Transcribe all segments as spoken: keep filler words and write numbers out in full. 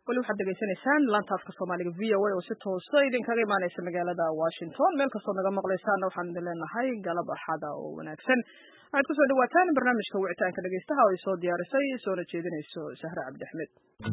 wali waxaad degeysanaysaan laanta afka Soomaaliga V O A oo si toos ah idinkaga imaanaysa magaalada Washington meel kastoo naga maqlaysaan waxaan idin leenahay galab axada oo wanaagsan waxaad ku soo dhawaataan barnaamijka wicitaanka dhageystaha oo ay soo diyaarisay soo jeedinayso Sahra Cabdi Axmed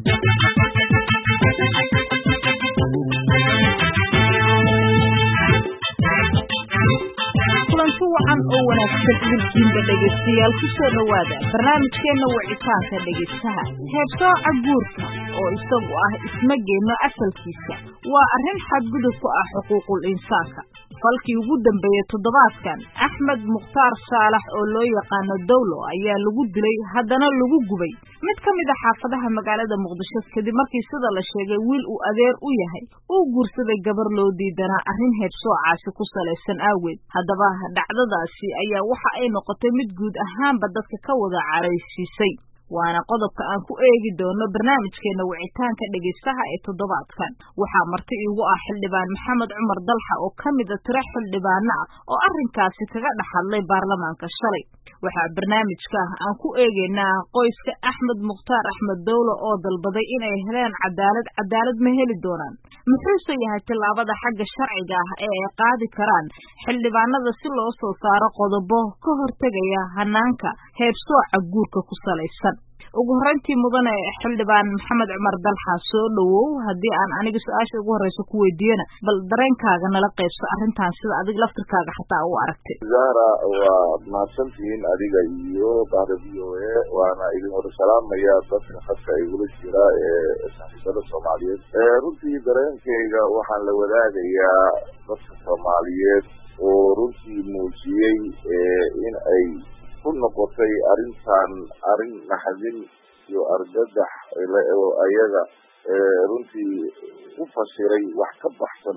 kulanti wacan oo wanaagsan idinka dhageystayaal ku soo dhawaada barnaamijkeena wicitaanka dhageystaha heebsooca guurka oo isagu ah isma geeno asalkiisa waa arrin xadgudub ku ah xuquuqul insaanka falkii ugu dambeeyay toddobaadkan Axmed Mukhtaar Saalax oo loo yaqaano Dawlo ayaa lagu dilay haddana lagu gubay mid ka mid ah xaafadaha magaalada Muqdisho kadib markii sida la sheegay wiil uu adeer u yahay uu guursaday gabar loo diidanaa arrin heebsoocaasi ku salaysan aaweed haddaba dhacdadaasi ayaa waxa ay noqotay mid guud ahaanba dadka ka wada caraysiisay waana qodobka aan ku eegi doono barnaamijkeena wicitaanka dhageystaha ee toddobaadkan waxaa marti iigu ah xildhibaan Maxamed Cumar Dalxa oo ka mid ah tiro xildhibaano ah oo arrinkaasi kaga dhaxadlay baarlamaanka shalay waxaa barnaamijka aan ku eegeynaa qoyska Axmed Mukhtaar Axmed Dawlo oo dalbaday inay helaan cadaalad cadaalad ma heli doonaan muxuu yahay tilaabada xagga sharciga ah ee ay qaadi karaan xildhibaanada si loo soo saaro qodobo ka hortagaya hanaanka heebsooca guurka ku salaysan ugu horantii mudane xildhibaan Maxamed Cumar Dalxa soo dhawow hadii aan aniga su'aasha ugu horeyso ku weydiiyana bal dareenkaaga nala qaybso arrintan sida adiga laftirkaaga xataa u aragtay Zara waa maasantiin adiga iyo baada V O A waana idin wada salaamaya dadka khadka ay wada jira ee saaxiibada Soomaaliyeed ee runtii dareenkayga waxaan la wadaagayaa dadka Soomaaliyeed oo runtii muujiyay in ay ku noqotay arrintan arrin naxdin iyo argagax oo ayaga runtii u fasiray wax ka baxsan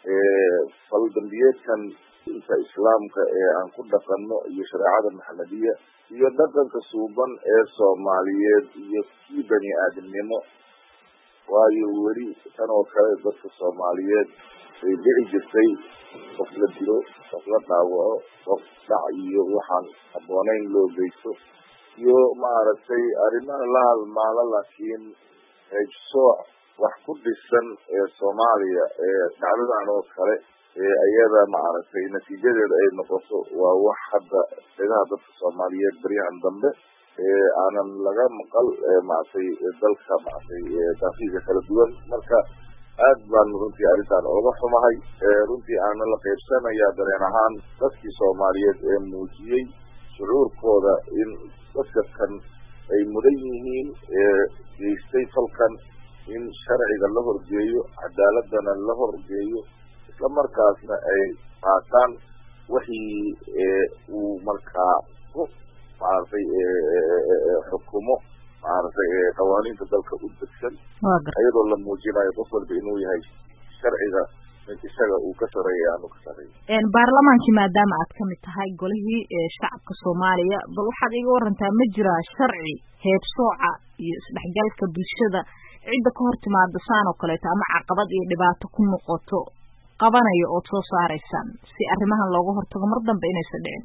fal dambiyeedkan inta islaamka ee aan ku dhaqanno iyo shareecada maxamediya iyo dhaqanka suuban ee Soomaaliyeed iyo kii bani aadamnimo waayo weli tan oo kale dadka Soomaaliyeed ay dhici jirtay qof la dilo qof la dhaawaco qof dhac iyo waxaan habboonayn loo geysto iyo maaragtay arrimaha la halmaala laakiin heebsooc wax ku dhisan ee Soomaaliya ee dhacdadan oo kale ee ayada maaragtay natiijadeeda ay noqoto waa wax hadda dhegaha dadka Soomaaliyeed baryahan dambe ee aanan laga maqal maaragtay dalka maaragtay daqiiqa kala duwan marka aad baan runtii arrintan uga xumahay runtii aan la qaybsanayaa dareen ahaan dadkii Soomaaliyeed ee muujiyay shucuurkooda in dadka kan ay mudan yihiin ee geystay falkan in sharciga la horgeeyo cadaaladana la horgeeyo isla markaasna ay qaataan wixii uu markaa ku maaragtay xukumo maaragtay qawaaniinta dalka u degsan ayadoo la muujinayo qof walba inuu yahay sharciga isaga uu ka sareeyo aanu ka sareeyo baarlamaankii maadaama aad ka mid tahay golihii shacabka Soomaaliya bal waxaad iga warantaa ma jiraa sharci heebsooca iyo isdhexgalka bulshada cidda ka hor timaada saan oo kaleeto ama caqabad iyo dhibaato ku noqoto qabanayo oo soo saaraysaan si arrimahan looga hortago mar dambe inaysan dhicin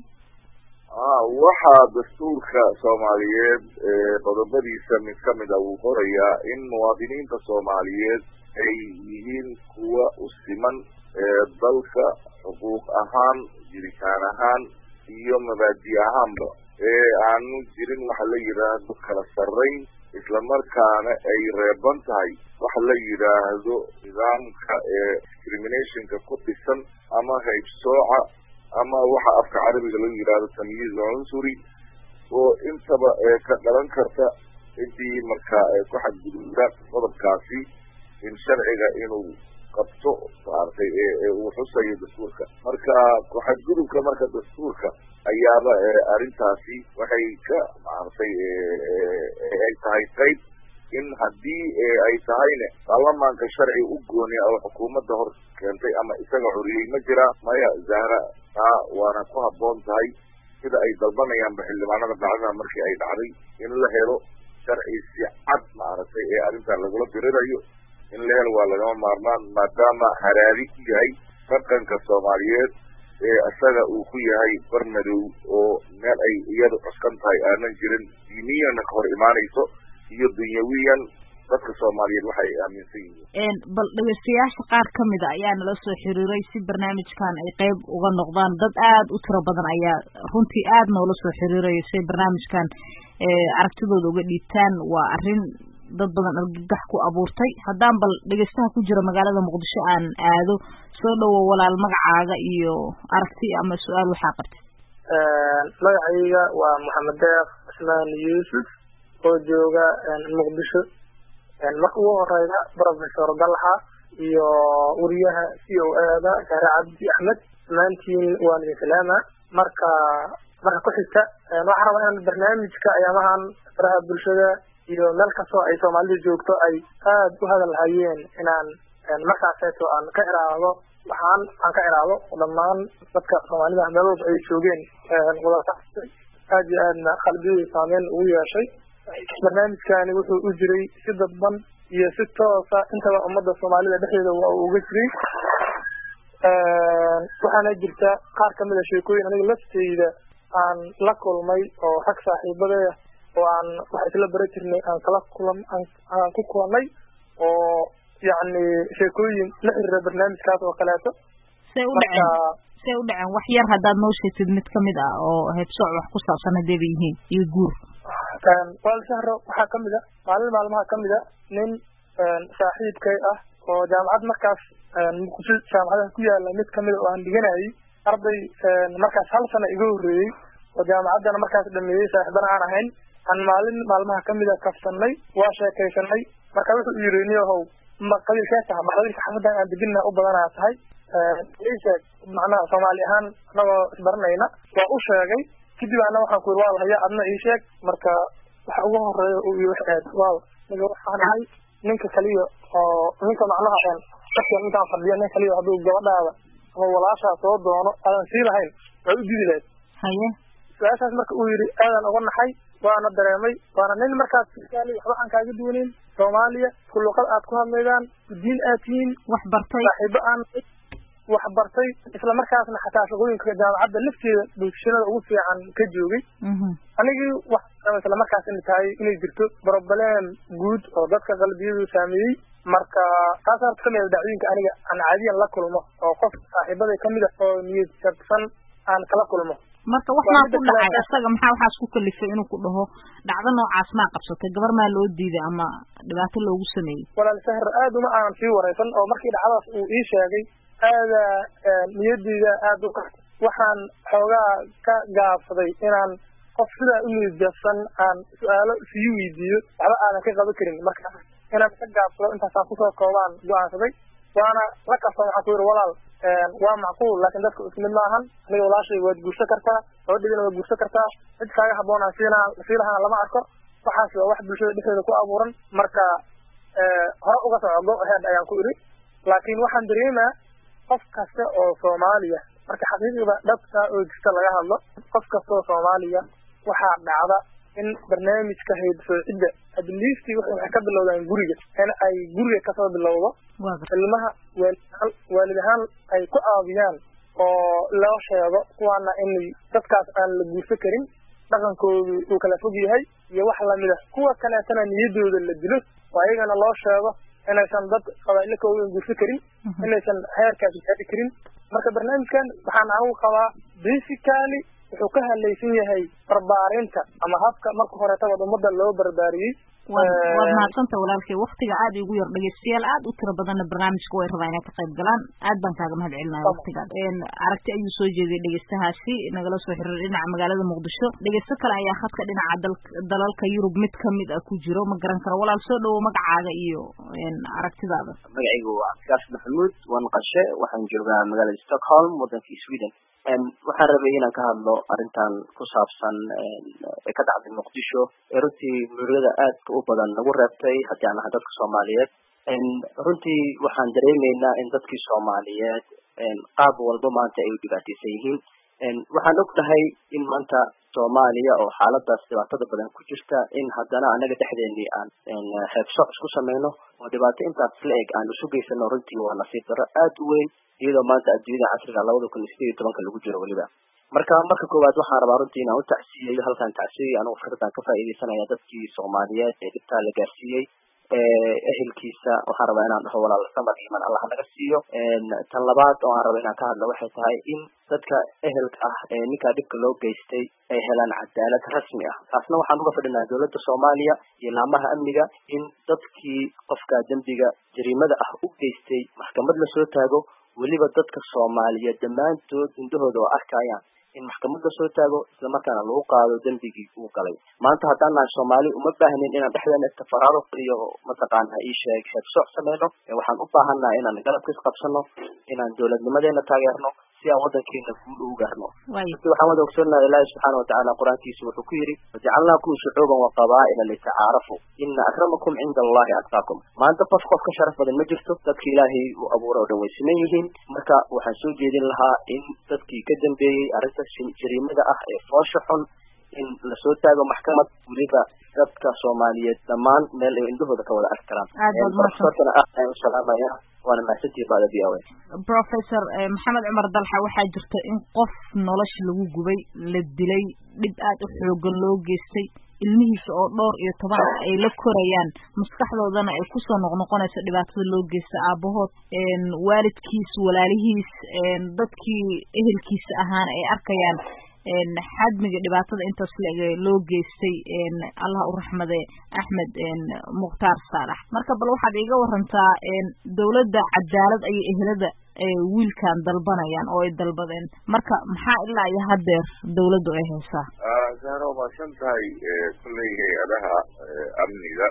waxaa dastuurka Soomaaliyeed qodobadiisa mid ka mid ah uu qorayaa in muwaadiniinta Soomaaliyeed ay yihiin kuwa u siman dalka xuquuq ahaan jiritaan ahaan iyo mabaadi ahaanba ee aanu jirin waxa la yidhaahdo kala sarreyn isla markaana ay reeban tahay waxa la yidhaahdo nidaamka ee discriminationka ku dhisan ama heebsooca ama waxa afka carabiga lagu yiraahdo tamyiiz cunsuri oo intaba ka dhalan karta intii marka ku xadgudubta qodobkaasi in sharciga inuu qabto maartay ee uu xusayo dastuurka marka ku xadgudubka marka dastuurka ayaaba arrintaasi waxay ka maartay ay tahay qayb in haddii ay tahayna baarlamaanka sharci u gooni oo xukuumadda hor keentay ama isaga xuriyay ma jira maya Zahra taa waana ku habboon tahay sida ay dalbanayaan xildhibaanada dhacdada markii ay dhacday in la helo sharci si cad maaragtay ee arrintan lagula dirirayo in la helo waa lagama maarmaan maadaama haraadi ku yahay dhaqanka Soomaaliyeed ee isaga uu ku yahay barmadow oo meel ay iyadu cuskan tahay aanan jirin diiniyana ka hor imaanayso iyo dunyawiyan dadka Soomaaliyeed waxay aaminsan yihiin bal dhageystayaasha qaar ka mid ah ayaa nala soo xiriiray si barnaamijkan ay qayb uga noqdaan dad aad u tiro badan ayaa runtii aad noola soo xiriiray si barnaamijkan aragtidooda uga dhiibtaan waa arrin dad badan argagax ku abuurtay haddaan bal dhegeystaha ku jira magaalada Muqdisho aan aado soo dhawo walaal magacaaga iyo aragti ama su'aal waxaa qabtay magacayga waa Maxamed Deeq Ismaan Yuusuf oo jooga Muqdisho marka ugu horeyda Professor Dalha iyo wariyaha C O A-da Shahra Cabdi Axmed maantiin waan idin salaama marka marka ku xigta waxaan rabaa in barnaamijka ayaamahan faraha bulshada iyo meel kastoo ay Soomaalidu joogto ay aad u hadal hayeen inaan markaaseeto aan ka iraado waxaan aan ka iraado dhammaan dadka Soomaalida meel walba ay joogeen wadada aad iyo aadna qalbigii saameyn ugu yeeshay barnaamijkani wuxuu u jiray si dadban iyo si toosa intaba ummadda Soomaalida dhexdeeda waa uga jiray waxaana jirta qaar ka mid ah sheekooyin aniga laftayda aan la kulmay oo rag saaxiibadaya oo aan wax isla bari jirnay aan kala kulan aan ku kulannay oo yacni sheekooyin la xiriira barnaamijkaas oo kaleeto say u dhaceen say u dhaceen wax yar haddaad noo sheegtid mid ka mid ah oo heebsooc wax ku saabsan hadday ba yihiin iyo guur waalsahro waxaa ka mid ah maalin maalmaha ka mid ah nin saaxiibkay ah oo jaamacad markaas muqdisho jaamacadaha ku yaala mid ka mid oo aan dhiganayay arday markaas hal sano iga horreeyey oo jaamacaddana markaas dhameeyey saaxiibana aan ahayn aan maalin maalmaha ka mid a kafsanay waa sheekaysanay marka wuxuu yidhi niyahow ma qabiilkee taha ma qabiilka xafadan aan deginna u badanaa tahay isheeg macnaha Soomaali ahaan anagoo isbaranayna waa u sheegay kadib ana waxaan ku yidhi waa lahaya adna ii sheeg marka waxa ugu horeeya uu yidhi waxaad waaw niga waxaan ahay ninka kaliya oo ninka macnaha een dadka intaan fadhiya nin kaliya hadduu gabadhaada ama walaashaa soo doono aadan sii lahayn waa u didi lahayd haye su-aashaas marka uu yidhi aadan uga naxay waana dareemay waana nin markaas fisaali waxba aan kaaga duwaneyn Soomaaliya isku luqad aad ku hadlaydaan diin aad tihiin wax bartay saaxiibo aan wax bartay isla markaasna xataa shaqooyinka jaamacadda lafteeda bulshada ugu fiican ka joogay anigii wax isla markaas in tahay inay jirto problem guud oo dadka qalbiyadu saameeyey marka taas horta kamid dacwooyinka aniga aan caadiyan la kulmo oo qof saaxiibaday kamid ah oo niyad jabsan aan kala kulmo marka wax ma ku dhacay asaga maxaa waxaas ku kalifay inuu ku dhaho dhacdo noocaas ma qabsatay gabar ma loo diiday ama dhibaato loogu sameeyay walaal sahar aad uma aan sii wareysan oo markii dhacdaas uu ii sheegay aada niyadeyda aad u waxaan xoogaa ka gaabsaday inaan qof sidaa u niyad jabsan aan su-aalo sii weydiiyo waxba aadan ka qaban karin marka inaan ka gaabsado intaasaan kusoo koobaan go-aansaday waana la kastan waxaan ku yidhi walaal waa macquul laakiin dadka ismid maahan aniga walaashay waad guursan kartaa gabadhaydana waad guursan kartaa cid kaaga habboon aan siina sii lahaana lama arko waxaas waa wax bulshada dhexdeeda ku abuuran marka hore uga soco go ahead ayaan ku idhi laakiin waxaan dareemaa qof kasta oo Soomaaliya marka xaqiiqda dhabta oo jirta laga hadlo qof kasta oo Soomaaliya waxaa dhacda in barnaamijka heebsoocidda at least waxay ka bilowdaan guriga in ay guriga ka soo bilowdo ilmaha waalidahan ay ku caawiyaan oo loo sheego kuwaana in dadkaas aan la guursan karin dhaqankoodu uu kala fog yahay iyo wax lamid ah kuwa kaleetana niyadooda la dilo oo ayagana loo sheego inaysan dad qabaa'ilo kooda guursan karin inaysan heerkaas gaari karin marka barnaamijkan waxaan anigu qabaa basically wuxuu ka hadlaysan yahay barbaarinta ama habka marka horeetaba ummadda loo barbaariyey waad mahadsanta walaalkay waktiga aad igu yar dhegeystayaal aad u tiro badanna barnaamijka way rabaa inay ka qayb galaan aad baan kaaga mahad celinaya waktigaan aragti ayuu soo jeediyay dhegeystahaasi nagala soo xiriir dhinaca magaalada Muqdisho dhegeysto kale ayaa khadka dhinaca dalalka Yurub mid kamid ah ku jiro ma garan karo walaal soo dhawo magacaaga iyo aragtidaada magacaygu waa Abdikaas Maxamuud waan qashe waxaan joogaa magaalada Stockholm wadanka Sweden waxaan rabay inaan ka hadlo arrintan ku saabsan ee ka dhacday Muqdisho ee runtii murugada aadka u badan lagu reebtay haddii aan nahay dadka Soomaaliyeed runtii waxaan dareemaynaa in dadkii Soomaaliyeed qaab walba maanta ay u dhibaataysan yihiin waxaan ognahay in maanta Soomaaliya oo xaaladaas dhibaatada badan ku jirta in haddana anaga dhexdeennii aan heebsooc isku sameyno oo dhibaato intaas la eg aan isu geysano runtii waa nasiib darro aad u weyn iyadoo maanta adduunyada casriga labada kun iyo sideed iyo tobanka lagu jiro weliba marka marka koowaad waxaan rabaa runtii inaan u tacsiyeyo halkaan tacsiyeyo anigu fikradan ka faa'iidaysanaya dadkii Soomaaliyeed ee dhibtaa la gaarsiiyey ehelkiisa waxaan rabaa inaan dhaho walaal samad iman allah naga siiyo tan labaad oo aan rabo inaan ka hadlo waxay tahay in dadka ehelka ah ee ninkaa dhibka loo geystay ay helaan cadaalad rasmi ah taasna waxaan uga fadhinaa dowladda soomaaliya iyo laamaha amniga in dadkii qofka dembiga jariimada ah u geystay maxkamad lasoo taago weliba dadka soomaaliyeed dhammaantood indhahooda oo arkayaan in maxkamad lasoo taago islamarkaana lagu qaado dembigii uu galay maanta haddaan nahay soomaali uma baahnin inaan dhexdeena tafaraaruq iyo mataqaana ii sheeg heebsooc sameyno waxaan u baahannaha inaan galabkiis qabsano inaan dowladnimadeena taageerno si aan wadankeena guul ugu gaarno waxaan wada ogsoonnaha ilaahi subxaana watacaala qur-aankiisa wuxuu ku yidhi wajacalnaakum shucuuban wa qabaa'ila litacaarafu ina akramakum cinda allahi atqaakum maanta qof qof ka sharaf badan ma jirto dadka ilaahay uu abuura oo dhan way siman yihiin marka waxaan soo jeedin lahaa in dadkii ka dambeeyey arrinta jariimada ah ee foosha xun in lasoo taago maxkamad weliba dadka soomaaliyeed dhammaan meel ay indhahooda ka wada arki karaan profesorkana aad ayaan u salaamaya waana mahadsantihiin bada v o a professor maxamed cumar dalxa waxaa jirta in qof nolosha lagu gubay la dilay dhib aad u xoogan loo geystay ilmihiisa oo dhowr iyo toban ay la korayaan maskaxdoodana ay kusoo noqnoqonayso dhibaatada loo geysta aabahood waalidkiis walaalihiis dadkii ehelkiisa ahaana ay arkayaan xadmiga dhibaatada intaas loo geystay allah u raxmade axmed mukhtaar saalax marka bal waxaad iiga warantaa dowladda cadaalad ayay ehelada wiilkan dalbanayaan oo ay dalbadeen marka maxaa ilaa iyo hadeer dawladdu ay haysaa zahra waa mahadsan tahay kulley hay-adaha amniga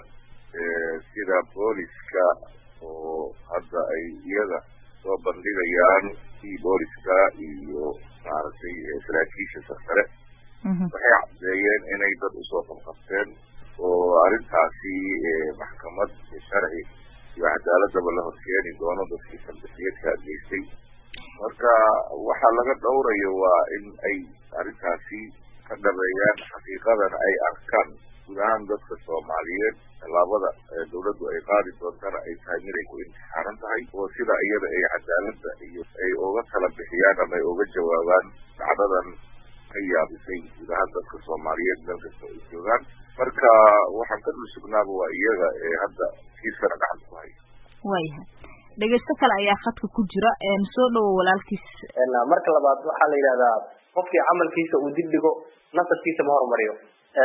sida booliska oo hadda ay iyaga soo bandhigayaan si booliska iyo maaragtay saraakiisha sarsare waxay caddeeyeen inay dad usoo qabqabteen oo arrintaasi maxkamad sharci iyo cadaaladaba la horkeeni doono dadkii salbixiyadka geystay marka waxaa laga dhowrayo waa in ay arrintaasi ka dhabeeyaan xaqiiqadan ay arkaan guud ahaan dadka soomaaliyeed tallaabada dawladdu ay qaadi doontana ay tahay mid ay ku imtixaanan tahay oo sida iyada ay cadaaladda iyo ay uga tala bixiyaan ama ay uga jawaabaan dacdadan ka yaabisay guud ahaan dadka soomaaliyeed meel kasta ay joogaan marka waxaan ka dul sugnaaba waa iyaga ee hadda kiiskana gacanta ku haya waayahay dhegeysto kale ayaa khadka ku jira soo dhawo walaalkiis marka labaad waxaa la yidhahdaa qofkii camalkiisa uu dib dhigo nasabkiisa ma horumariyo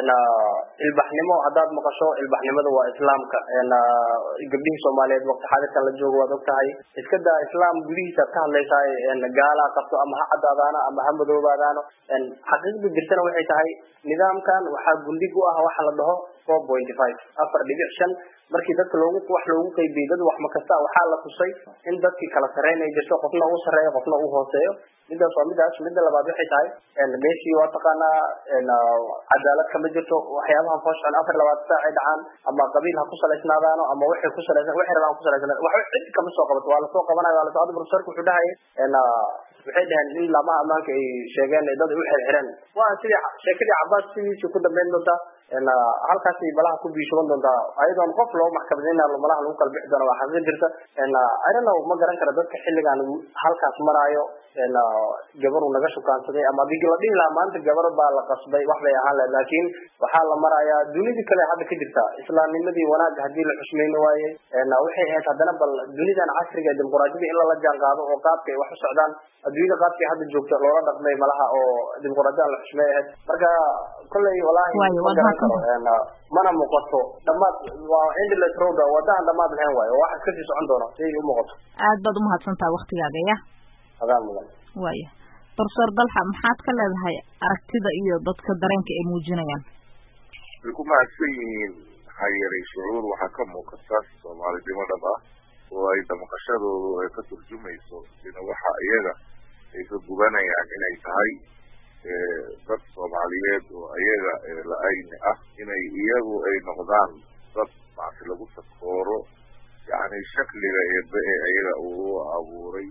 ilbaxnimo haddaad maqasho ilbaxnimada waa islaamka gabdhihii soomaaliyeed waqti xaadirkan la joogo waad og tahay iska daa islaam gudihiisaad ka hadlaysaa gaalaa qabto ama ha caddaadaano ama ha madoobaadaano xaqiiqda jirtana waxay tahay nidaamkan waxaa gundhig u ah waxa la dhaho four point five afar dhibic shan markii dadka loogu wax loogu qaybiyey dad wax ma kasta waxaa la tusay in dadkii kala sarreyn ay jirto qofna uu sarreeyo qofna uu hooseeyo midaas waa midaas midda labaad waxay tahay meeshii waa taqaanaa cadaalad kama jirto waxyaabahan fooshan afar labaad saac ay dhacaan ama qabiil ha ku salaysnaadaano ama waxay ku salaysan waxay rabaan ku salaysan wax cid kama soo qabato waa lasoo qabanayo waa lasoo hadda professorku wuxuu dhahayay waxay dhaheen in laamaha ammaanka ay sheegeen dad u xirxiran waa sidii sheekadii cabaas sidiisii ku dambeyn doontaa halkaasi malaha ku biishoban doontaa ayadoon qof loo maxkamadeyna malaha lagu kala bixi doona waa xaqiiq jirta I don't know ma garan kara dadka xilligan halkaas maraayo gabar uu naga shukaansaday ama hadii la dhihi lahaa maanta gabar baa la qasbay wax bay ahaan lahayd laakiin waxaa la marayaa dunidii kale hadda ka jirta islaamnimadii wanaagga hadii la xushmayno waaye waxay ahayd haddana bal dunidan casriga ee dimuqraadiyada in lala jaan qaado oo qaabka ay wax u socdaan adduunyada qaabka ay hadda joogto loola dhaqmay malaha oo dimuqraadiyada la xushmay ahayd marka kolley walaahi ma garan karo mana muuqato dhamaad waa endless road wadaan dhamaad lahayn waaye oo wax iska sii socon doona si ay u muuqato aad baad umahadsantahay waktigaaga ya adaan mudan waaya professor dalxa maxaad ka leedahay aragtida iyo dadka dareenka ay muujinayaan way ku mahadsan yihiin maxaa yeelay shucuur waxaa ka muuqata soomaalinimo dhab ah oo ay damaqashadoodu ay ka turjumayso in waxa iyaga ay ka gubanayaan inay tahay dad soomaaliyeed oo iyaga la-ayni ah inay iyagu ay noqdaan dad maarti lagu takooro yani shakliga eebe ee iyaga uu abuuray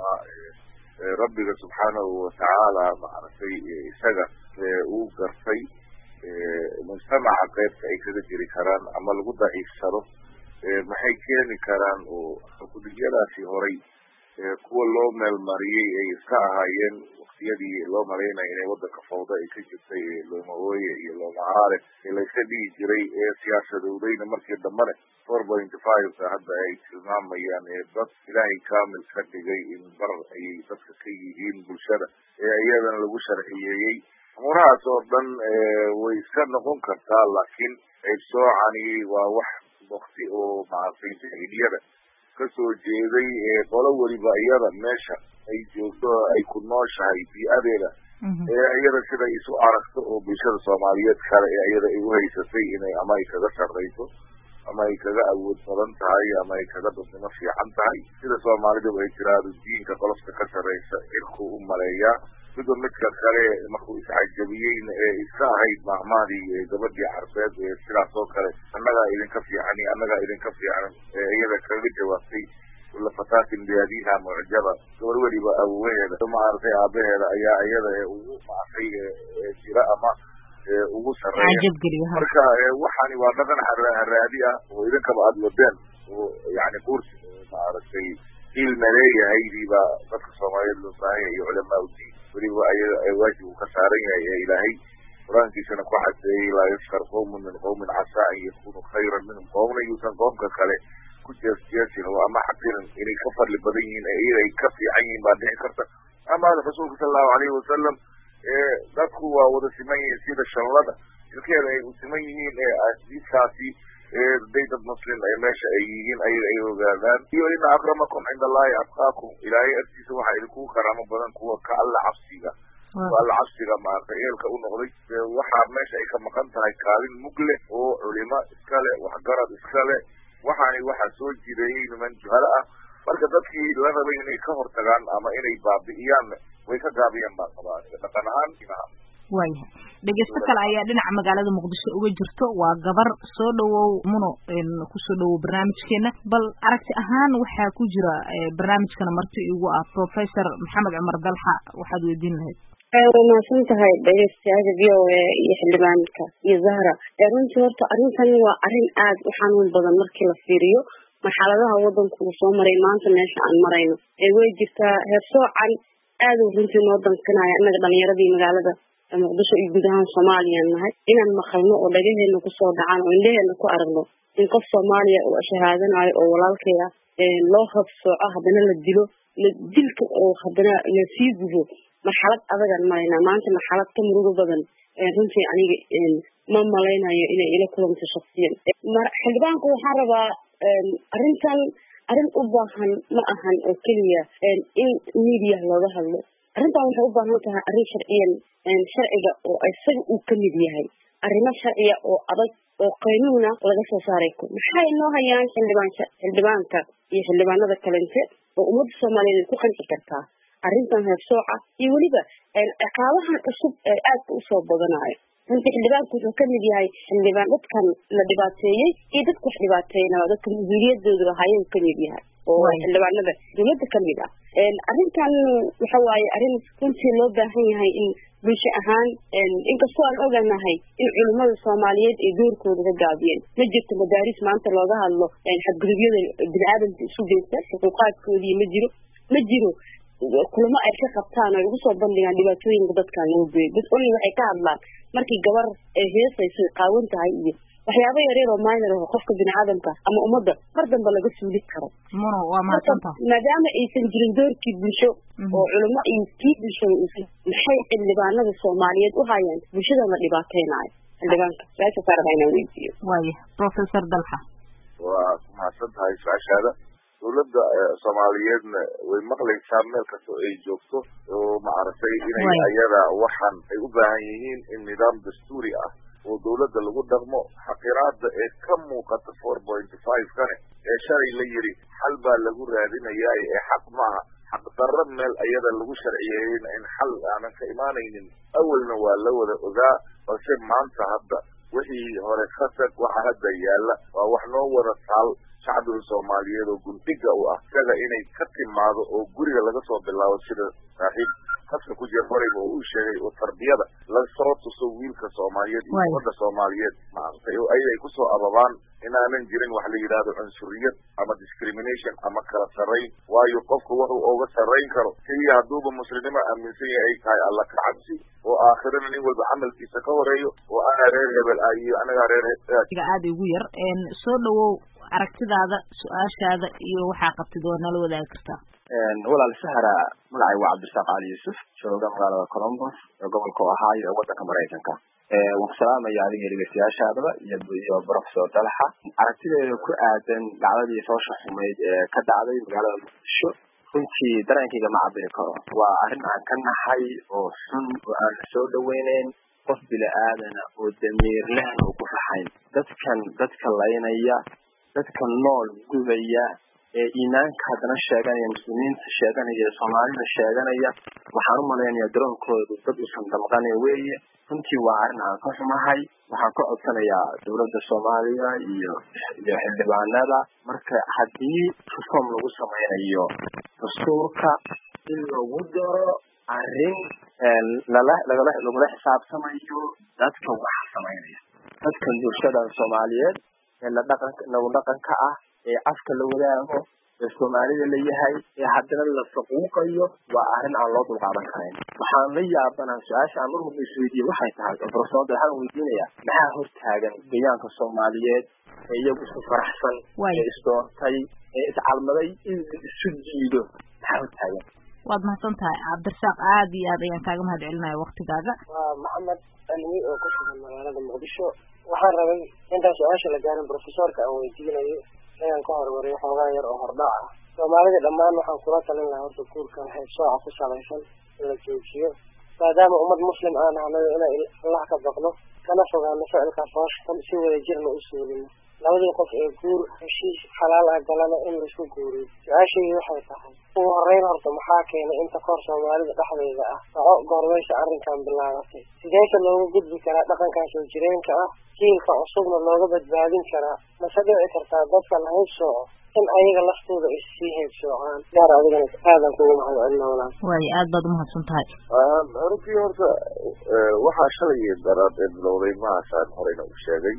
rabbiga subxaanahu watacaala maaragtay isaga uu gartay mujtamaca qeybta ay kaga jiri karaan ama lagu daciifsado maxay keeni karaan oo xukuumiyaadaasi horay kuwa loo meelmariyey ay iska ahaayeen waktiyadii loo malaynaya inay wadanka fawda ay ka jirtay loomahooye iyo loomaharaare ee layska dhigi jiray ee siyaasadowdayna markii dambena four point five hadda ay tilmaamayaan ee dad ilaahay kaamil ka dhigay in bar ayay dadka ka yihiin bulshada ee iyadana lagu sharciyeeyey amurahaas oo dhan way iska noqon kartaa laakiin qaybsoocani waa wax wakti oo maaragtay jahiliyada kasoo jeeday qolo weliba iyada meesha ay joogto ay ku nooshahay bii'adeeda ee iyada sida isu aragto oo bulshada soomaaliyeed kale ee iyada ay uhaysatay inay ama ay kaga sarrayso ama ay kaga awood badan tahay ama ay kaga dadnimo fiican tahay sida soomaalidu ay tiraahdo diinka qolofka ka sarraysa cirku u maleeyaa sidoo midka kale markuu iscajabiyeyna ee iska ahayd maahmaadii gabadhii carbeed ee sidaas oo kale annagaa idinka fiican iyo annagaa idinka fiican ee iyada kaga jawaabtay kula fataatin biadiha mucjaba gabar weliba awowaheeda maaragtay aabaheeda ayaa iyada ee ugu maaragtay jira ama ugu sarreeya marka waxaani waa dhaqan haraadi ah oo idinkaba aada wadeen oo yani kursi maaragtay ilma leeyahaydiiba dadka soomaaliyeed loo baahanya iyo culamaa udiin weliba ayaga waajib uu ka saaran yahay ee ilaahay qur-aankiisana ku cadeeyey laa yaskar qawmun min qawmin casaa an yakunu khayran minhum qowmna yuusan qoomka kale ku jeesjeesin oo ama xaqirin inay ka fadli badan yihiin ee iyaga ay ka fiican yihiin baa dhici karta ama rasuulka sala allahu alayhi wasalam dadku waa wada siman yihiin sida shanlada ilkeeda ay u siman yihiin ee diiskaasi day dad muslim ee meesha ay yihiin ayaga ay ogaadaan iyo ina akramakum cinda allahi atqaakum ilaahay agtiisa waxaa idinkugu karaamo badan kuwa ka alla cabsiga kuwa alla cabsiga maaragtay eelka u noqday waxaa meesha ay ka maqan tahay kaalin mugle oo culimo iskale waxgarad iskale waxaani waxaa soo jireeyey niman juhalo ah marka dadkii la rabay inay ka hortagaan ama inay baabi'iyaan way ka gaabiyaan baa qabaa dhaqan ahaan inaha waayahay dhegeysto kale ayaa dhinaca magaalada muqdisho uga jirto waa gabar soo dhawow muno kusoo dhawow barnaamijkeena bal aragti ahaan waxaa ku jira barnaamijkana marti igu ah professor maxamed cumar dalxa waxaad weydiin lahayd waa mahadsan tahay dhegeystayaasha v o a iyo xildhibaanka iyo zahra runtii horta arrintani waa arrin aad u xanuun badan markii la fiiriyo marxaladaha wadanku uu soo maray maanta meesha aan marayno ee way jirtaa heersoocan aad uu runtii noo dankanaya innaga dhalinyaradii magaalada muqdisho iyo guud ahaan soomaaliya nahay inaan maqalno oo dhagaheena kusoo dhacaan oo indhaheena ku aragno in qof soomaaliya oo shahaadanayo oo walaalkay ah loo habsooco haddana la dilo dilka oo haddana la sii gubo marxalad adagaan maraynaa maanta marxalad ka murugo badan runtii aniga ma malaynayo inay ila kulanto shaksiyan xildhibaanku waxaan rabaa arrintan arrin u baahan ma ahan oo keliya in media looga hadlo arrintan waxay u baahan tahay arrin sharciyan sharciga oo isaga uu ka mid yahay arrimo sharciya oo adag oo qaynuuna laga soo saaray ku maxay noo hayaan xildhibaanka xildhibaanka iyo xildhibaanada kalente oo ummadda soomaaliyeed ku qanci kartaa arrintan heersooca iyo weliba ciqaabahan cusub ee aadka usoo badanayo runtii xildhibaanku wuxuu ka mid yahay xildhibaan dadkan la dhibaateeyey iyo dadka wax dhibaateeynaa dadka mas-uuliyadooda lahayuu ka mid yahay oo xildhibaanada dawladda ka mid ah arrintan waxa waaye arrin runtii loo baahan yahay in bulsho ahaan inkastoo aan oganahay in culimmada soomaaliyeed ay doorkooda ka gaabiyeen ma jirto madaaris maanta looga hadlo xadgudubyada bini aadamka isu geysta xuquuqaadkoodii ma jiro ma jiro kulamo ay ka qabtaan ay ugu soo bandhigaan dhibaatooyinka dadkan loo geeyo dad only waxay ka hadlaan markii gabar ay heesayso qaawan tahay iyo waxyaabo yaryar oo minor ah qofka biniaadamka ama ummadda mar dambe laga suuli karo muno waa mahadsantaha maadaama aysan jirin doorkii bulsho oo culimo iyo kii bulshada uusan maxay xildhibaanada soomaaliyeed u hayaan bulshada la dhibaateynayo xildhibaanka su-aasha saarada inaan weydiiyo waaya professor dalxa waa ku mahadsan tahay su-aashaada dawladda soomaaliyeedna way maqlaysaa meel kasta ay joogto oo maaragtay inay ayada waxaan ay u baahan yihiin in nidaam dastuuri ah oo dawladda lagu dhaqmo xaqiraada ee ka muuqata four point five kane ee shalay la yiri xal baa lagu raadinayaa ee xaq maaha xaq darro meel ayada lagu sharciyeeyeyna in xal aanan ka imaanaynin awalna waa la wada ogaa balse maanta hadda wixii hore khasag waxa hadda yaalla waa wax noo wada taal shacbiga soomaaliyeed oo gundiga u ah isaga inay ka timaado oo guriga laga soo bilaabo sida saaxiib haska ku jira horeyba oo uu sheegay oo tarbiyada lasoo tuso wiilka soomaaliyeed iyo ummadda soomaaliyeed maaragtay oo ay ay kusoo ababaan inaanan jirin wax la yidhaahdo cunsuriyad ama discrimination ama kala sarrayn waayo qofku wuxuu uga sarrayn karo keliya hadduuba muslimnimo aaminsan yahay ay tahay alla ka cabsi oo aakhirana nin walba camalkiisa ka horeeyo oo ana reer hebel ah iyo anagaa reer hebel aada ugu yar soo dhawow aragtidaada su-aashaada iyo waxaa qabtid waa nala wadaagi kartaa walaal sahra magacay waa cabdirasaaq cali yuusuf jooga magaalada columbus ee gobolka ohio ee wadanka maraykanka waan ku salaamaya adiga dhegeystayaashaadaba iyo iyo professor dalxa aragtideeda ku aadan dhacdadii foosha xumeyd ee ka dhacday magaalada muqdisho runtii dareenkayga ma cabiri karo waa arrin aan ka nahay oo xun oo aan soo dhaweyneyn qof bini aadana oo damiir lehna uu ku raxayn dadkan dadka laynaya dadka nool gubaya ee iimaanka haddana sheeganaya muslimiinta sheeganaya soomaalida sheeganaya waxaan u malaynayaa daroonkoodu dad uusan damqanin weeye runtii waa arrin aan ka xumahay waxaan ka codsanayaa dawladda soomaaliya iyo iyo xildhibaanada marka haddii reform lagu samaynayo dastuurka in lagu daro arrin lala lagala lagula xisaabtamayo dadka waxa samaynaya dadkan bulshada soomaaliyeed ee la dhaqanka nagu dhaqanka ah ee afka la wadaago ee soomaalida la yahay ee haddana la faquuqayo waa arrin aan loo dulqaadan karayn waxaan la yaabanaa su-aasha aan mar walba isweydiiye waxay tahay professor waxaan weydiinayaa maxaa hortaagan deegaanka soomaaliyeed ee iyagu isku faraxsan ee isdoontay ee iscalmaday in isu jiido maxaa hortaagan waad mahadsan tahay cabdirasaaq aada iyo aad ayaan kaaga mahad celinaya waktigaaga waa maxamed cilmi oo ku sugan magaalada muqdisho waxaan rabay intaan su-aasha la gaarin professorka aan weydiinayo inaan ka hormariyo xoogaa yar oo hordhac ah soomaalida dhammaan waxaan kula talin lahaa horta guurkan haybsooca ku salaysan in la joojiyo maadaama ummad muslim aan ahnayo inay allah ka baqno kana fogaano ficilkaas hoosha xun si wada jirna u suulino labadii qof ee guur heshiis xalaal ah galana in laisku guuriyo su-aashaydi waxay tahay ugu horeyn horta maxaa keenay inta koor soomaalida dhexdeeda ah dhaco goormaysa arrinkan bilaabatay sideeta looga gudbi karaa dhaqankan soo jireenka ah jiilka cusubna looga badbaadin karaa mase dhici kartaa dadka la haybsooco in ayaga laftooda ay sii haybsoocaan gaar adigana aadan kugu mahad celina walaal waayo aad baad umahadsan tahay runtii horta waxaa shalay daraad ee bilowday maasaan horeyna u sheegay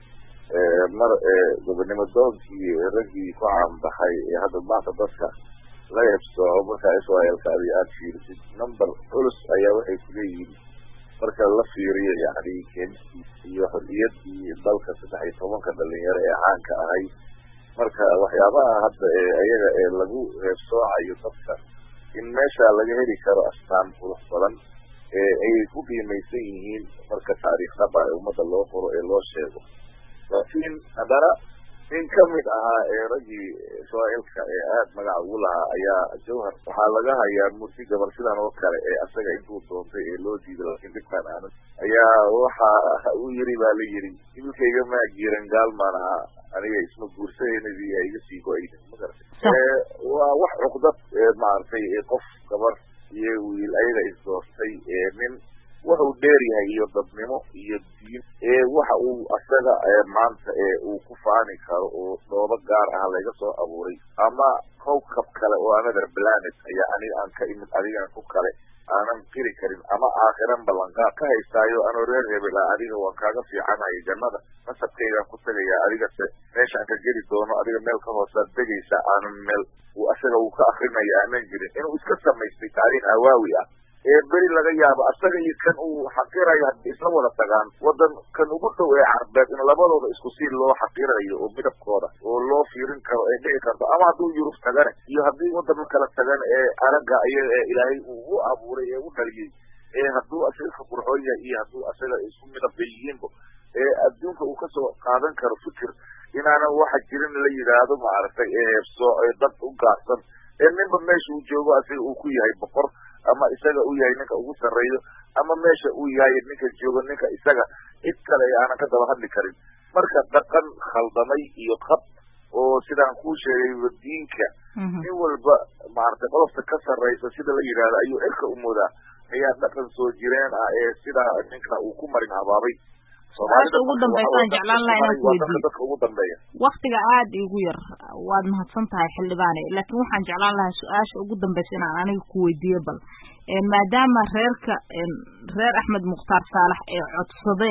mar gobonimo doonkii raggii ku caanbaxay ee hadda maanta dadka la heebsooco markaa israelka adi aada fiirisid number culus ayaa waxay kuleeyihiin marka la fiiriyo yani keenistii iyo xorriyadii dalka saddex iyo tobanka dhalinyaro ee caanka ahay marka waxyaabaha hadda ee ayaga ee lagu heebsoocayo dadka in meesha laga heli karo astaan qurux badan ee ay ku qiimaysan yihiin marka taariikh dhaba ee ummadda loo qoro ee loo sheego laakiin haddana nin kamid ahaa ee raggii israailka ee aada magaca ugu lahaa ayaa jawhar waxaa laga hayaa murti gabar sidan oo kale ee asaga intuu doontay ee loo diiday laakiin dhibkaan aanan ayaa waxa uu yiri baa la yiri ilkayga maa jiran gaalmaan ahaa aniga isma guursadeynadii a iga sii go-ayda magarata waa wax cuqdad maaragtay qof gabar iyo wiil ayaga isdoortay nin wuxuu dheer yahay iyo dadnimo iyo diin ee waxa uu asaga maanta ee uu ku faani karo oo dhoobo gaar ah laga soo abuuray ama kowkab kale oo another planet ayaa aniga aan ka imid adigan ku kale aanan qiri karin ama aakhiran ballanqaad ka haystaayo anoo reer hebel ah adiga waan kaaga fiicanahay jannada nasabkaygaan ku tagayaa adigase meeshaan ka geli doono adiga meel ka hoosaad degaysa aanan meel uu asaga uu ka akrinaya aanan jirin inuu iska samaystay taariikh hawaawi ah ee beri laga yaabo asaga iyo kan uu xaqirayo hadii isla wada tagaan wadan kan ugu dhow ee carbeed in labadooda isku sii loo xaqirayo oo midabkooda oo loo fiirin karo ee dhici karto ama hadduu yurub tagane iyo haddii wadama kala tagan ee araga ayaga ee ilaahay uu u abuuray ee u dhaliyey ee hadduu asaga ka qurxoon yahay iyo hadduu asaga isku midabba yihiinba ee adduunka uu kasoo qaadan karo fikir inaanan waxa jirin la yidhaahdo maaragtay ee heebsoo ee dad u gaarsan ee ninba meesha uu joogo asaga uu ku yahay boqor ama isaga uu yahay ninka ugu sarreeyo ama meesha uu yahay ninka joogo ninka isaga cid kale aanan ka daba hadli karin marka dhaqan khaldamay iyo qab oo sidaan kuu sheegay diinka nin walba maaragtay qolofta ka sarreysa sida la yidhahdo ayuu cirka u moodaa ayaa dhaqan soo jireen ah ee sidaa ninka uu ku marin habaabay su-aasha ugu dambeysaan jeclaan laha inaan kuweydiiyo dadka ugu dambeeya waktiga aada igu yar waad mahadsan tahay xildhibaane laakiin waxaan jeclaan lahaa su-aasha ugu dambeysa inaan aniga kuweydiiyo bal maadaama reerka reer axmed mukhtaar saalax ay codsadeen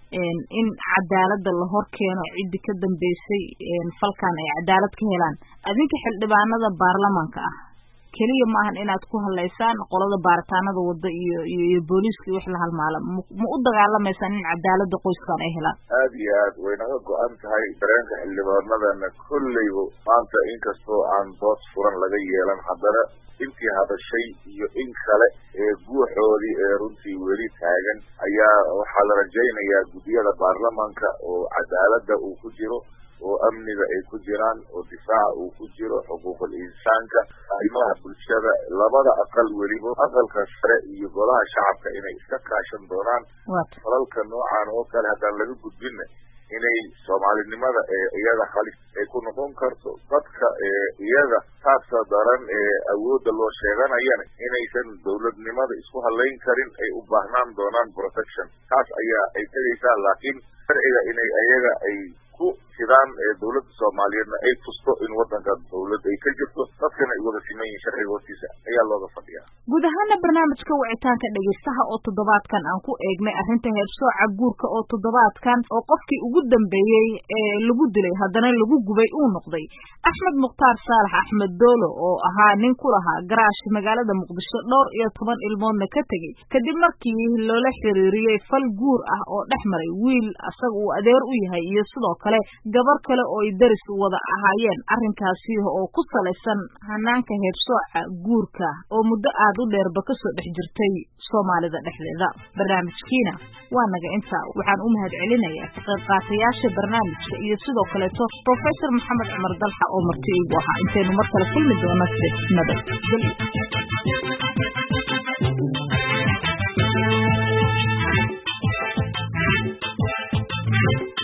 in cadaaladda la hor keeno ciddii ka dambeysay falkan ay cadaalad ka helaan adinka xildhibaanada baarlamaanka ah keliya maahan inaad ku hadlaysaan qolada baaritaanada wadda iyo iyo booliiska wax la halmaala ma u dagaalamaysan in cadaaladda qoyskan ay helaan aad iyo aad way naga go-an tahay dareenka xildhibaanadana kolleyba maanta inkastoo aan dood furan laga yeelan haddana intii hadashay iyo in kale ee guuxoodii ee runtii weli taagan ayaa waxaa la rajaynayaa guddiyada baarlamaanka oo cadaaladda uu ku jiro oo amniga ay ku jiraan oo difaaca uu ku jiro xuquuqul insaanka arrimaha bulshada labada aqal weliba aqalka sare iyo golaha shacabka inay iska kaashan doonaan falalka noocan oo kale haddaan laga gudbinna inay soomaalinimada ee iyada halis ay ku noqon karto dadka ee iyada taasa daran ee awoodda loo sheeganayana inaysan dawladnimada isku halayn karin ay u baahnaan doonaan protection taas ayaa ay tegaysaa laakiin sharciga inay ayaga ay ku sidaan ee dawladda soomaaliyeedna ay tusto in waddanka dawlad ay ka jirto dadkana ay wada siman yihiin sharciga hortiisa ayaa looga fadhiyaa guud ahaana barnaamijka wicitaanka dhegeystaha oo toddobaadkan aan ku eegnay arrinta heersooca guurka oo toddobaadkan oo qofkii ugu dambeeyey ee lagu dilay haddana lagu gubay uu noqday axmed mukhtaar saalax axmed doolo oo ahaa nin ku lahaa garaash magaalada muqdisho dhowr iyo toban ilmoodna ka tegey kadib markii loola xiriiriyey fal guur ah oo dhex maray wiil asaga uu adeer u yahay iyo sidoo kale gabar kale oo ay daris wada ahaayeen arrinkaasi oo ku salaysan hanaanka heersooca guurka oo muddo aad u dheerba kasoo dhex jirtay soomaalida dhexdeeda barnaamijkiina waa naga intaa waxaan u mahad celinayaa ka qayb qaatayaasha barnaamijka iyo sidoo kaleeto professor maxamed cumar dalxa oo marti igu ahaa intaynu mar kale kulmi doono nabad